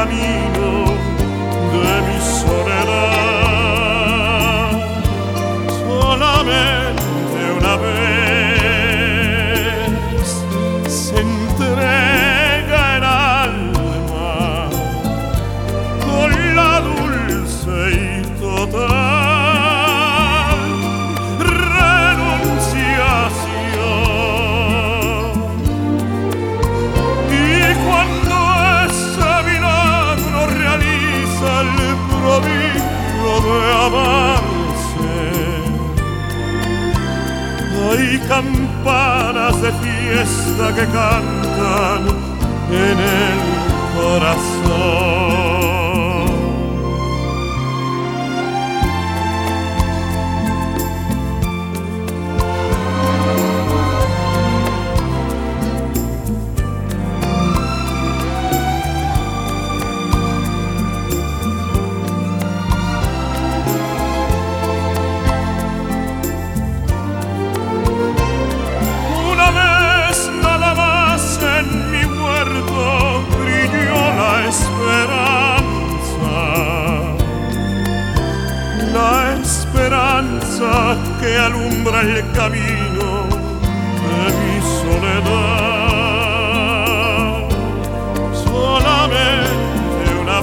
camino de mi soledad. Solamente una vez se entrega el alma con la dulce y total renunciación. Y cuando ese milagro realiza el prodigio de amarse, hay campanas de fiesta que cantan en el corazón. Que alumbra el camino de mi soledad. Solamente una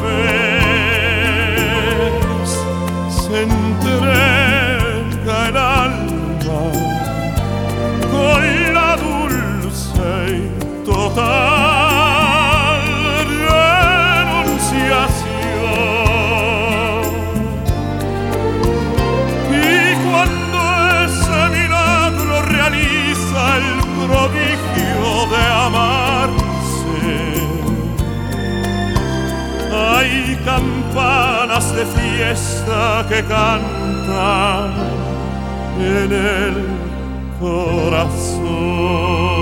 vez se entrega el alma con la dulce y total renunciación. El prodigio de amarse, hay campanas de fiesta que cantan en el corazón.